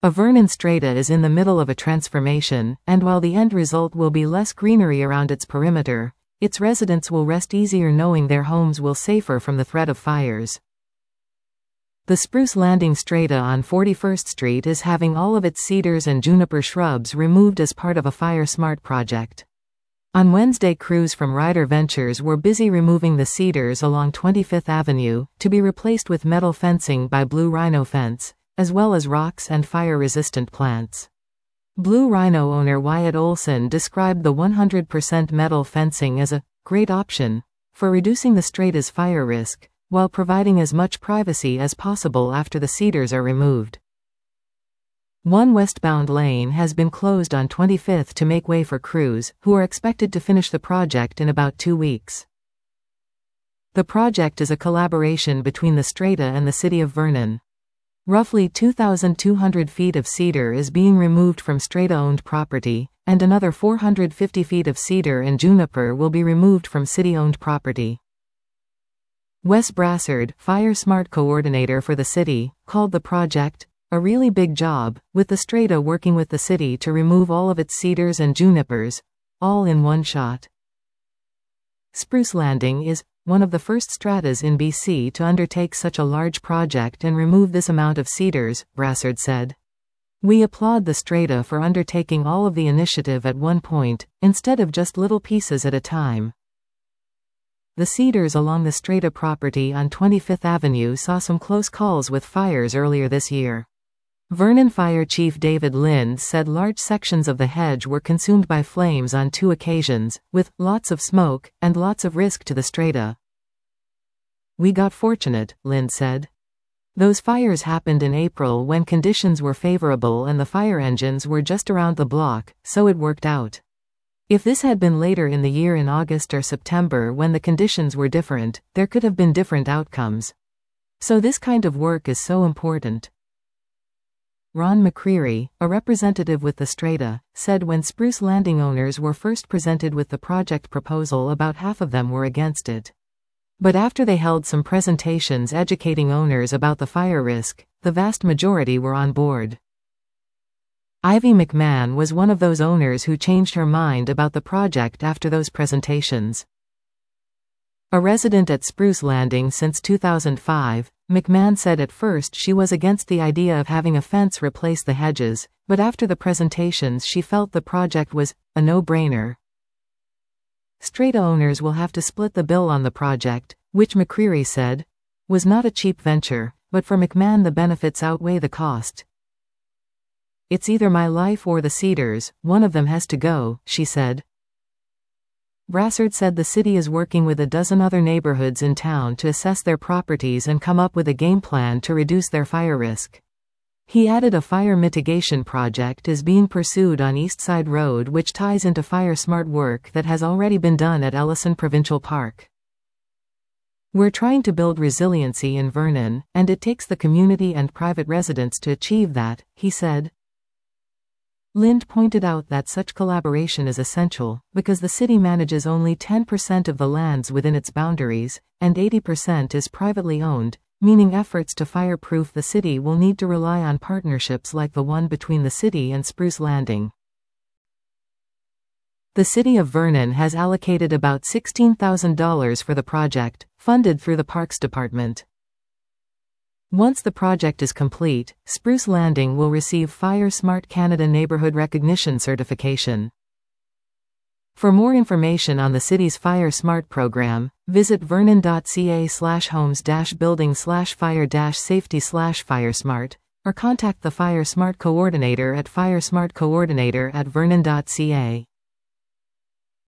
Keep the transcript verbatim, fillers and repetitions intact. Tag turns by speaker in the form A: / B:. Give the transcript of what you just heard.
A: A Vernon strata is in the middle of a transformation, and while the end result will be less greenery around its perimeter, its residents will rest easier knowing their homes will safer from the threat of fires. The Spruce Landing strata on forty-first Street is having all of its cedars and juniper shrubs removed as part of a Fire Smart project. On Wednesday, crews from Ryder Ventures were busy removing the cedars along twenty-fifth Avenue, to be replaced with metal fencing by Blue Rhino Fence, as well as rocks and fire-resistant plants. Blue Rhino owner Wyatt Olson described the one hundred percent metal fencing as a great option for reducing the strata's fire risk, while providing as much privacy as possible after the cedars are removed. One westbound lane has been closed on twenty-fifth to make way for crews, who are expected to finish the project in about two weeks. The project is a collaboration between the strata and the City of Vernon. Roughly two thousand two hundred feet of cedar is being removed from strata-owned property, and another four hundred fifty feet of cedar and juniper will be removed from city-owned property. Wes Brassard, Fire Smart coordinator for the city, called the project a really big job, with the strata working with the city to remove all of its cedars and junipers, all in one shot. Spruce Landing is one of the first stratas in B C to undertake such a large project and remove this amount of cedars, Brassard said. We applaud the strata for undertaking all of the initiative at one point, instead of just little pieces at a time. The cedars along the strata property on twenty-fifth Avenue saw some close calls with fires earlier this year. Vernon Fire Chief David Lind said large sections of the hedge were consumed by flames on two occasions, with lots of smoke and lots of risk to the strata. We got fortunate, Lind said. Those fires happened in April when conditions were favorable and the fire engines were just around the block, so it worked out. If this had been later in the year in August or September when the conditions were different, there could have been different outcomes. So this kind of work is so important. Ron McCreary, a representative with the strata, said when Spruce Landing owners were first presented with the project proposal, about half of them were against it. But after they held some presentations educating owners about the fire risk, the vast majority were on board. Ivy McMahon was one of those owners who changed her mind about the project after those presentations. A resident at Spruce Landing since two thousand five, McMahon said at first she was against the idea of having a fence replace the hedges, but after the presentations she felt the project was a no-brainer. Strata owners will have to split the bill on the project, which McCreary said was not a cheap venture, but for McMahon the benefits outweigh the cost. It's either my life or the cedars, one of them has to go, she said. Brassard said the city is working with a dozen other neighborhoods in town to assess their properties and come up with a game plan to reduce their fire risk. He added a fire mitigation project is being pursued on East Side Road, which ties into Fire Smart work that has already been done at Ellison Provincial Park. We're trying to build resiliency in Vernon, and it takes the community and private residents to achieve that, he said. Lind pointed out that such collaboration is essential, because the city manages only ten percent of the lands within its boundaries, and eighty percent is privately owned, meaning efforts to fireproof the city will need to rely on partnerships like the one between the city and Spruce Landing. The City of Vernon has allocated about sixteen thousand dollars for the project, funded through the Parks Department. Once the project is complete, Spruce Landing will receive Fire Smart Canada Neighbourhood Recognition certification. For more information on the city's Fire Smart program, visit vernon.ca slash homes dash building slash fire dash safety slash firesmart, or contact the Fire Smart coordinator at firesmartcoordinator at vernon.ca.